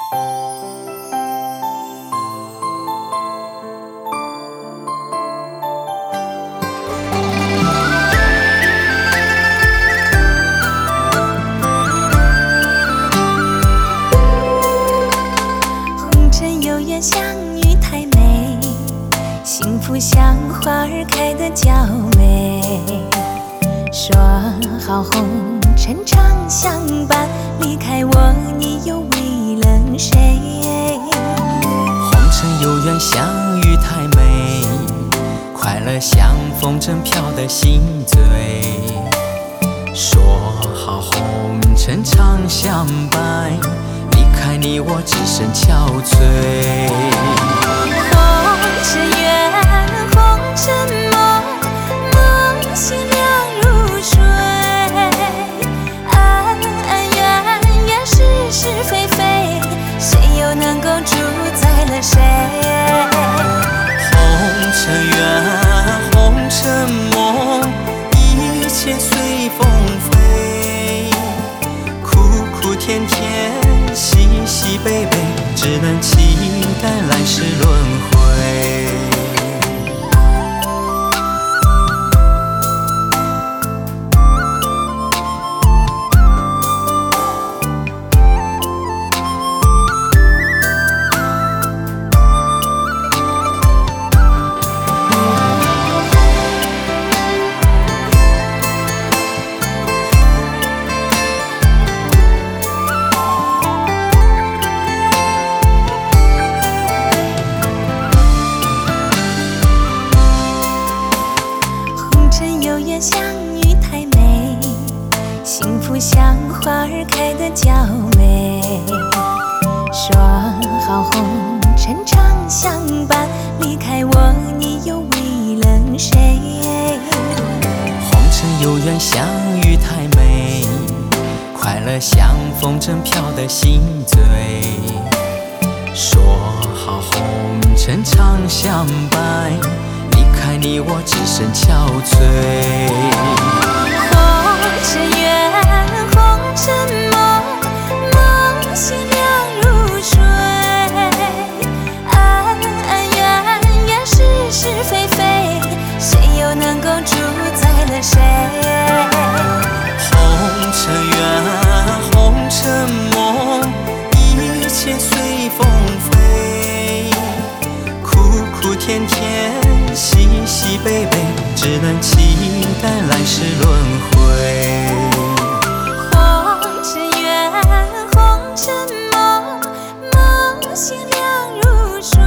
相遇太美，幸福像花儿开的娇美。说好红尘长相伴，离开我你又为了谁？ 红尘有缘相遇太美，快乐像风筝飘得心醉。说好红尘长相伴，离开你我只剩憔悴。 红尘缘，红尘梦，梦醒了入睡。恩恩怨怨，是是非非，谁又能够主宰了谁？ 红尘缘，红尘梦，一切随风飞。苦苦甜甜，喜喜悲悲，只能期待来世轮回。 相遇太美，幸福像花儿开的娇美。说好红尘长相伴，离开我你又为了谁？ 红尘有缘相遇太美，快乐像风筝飘得心醉。说好红尘长相伴，离开你我只剩憔悴。 红尘缘，红尘梦，梦醒了入睡。恩恩怨怨，是是非非，谁又能够主宰了谁？ 红尘缘，红尘梦，一切随风飞。苦苦甜甜，喜喜悲悲，只能期待来世轮回。 红尘缘，红尘梦，梦醒了入睡。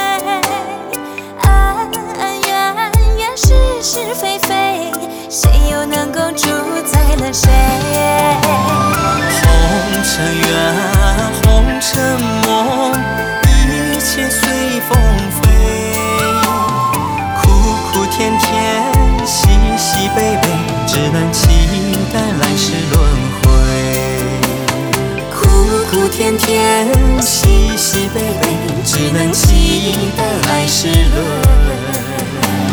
恩恩怨怨，是是非非，谁又能够主宰了谁？ 红尘缘，红尘梦，一切随风飞。苦甜甜，喜喜悲悲，只能期待来世轮回。苦甜甜，喜喜悲悲，只能期待来世轮回。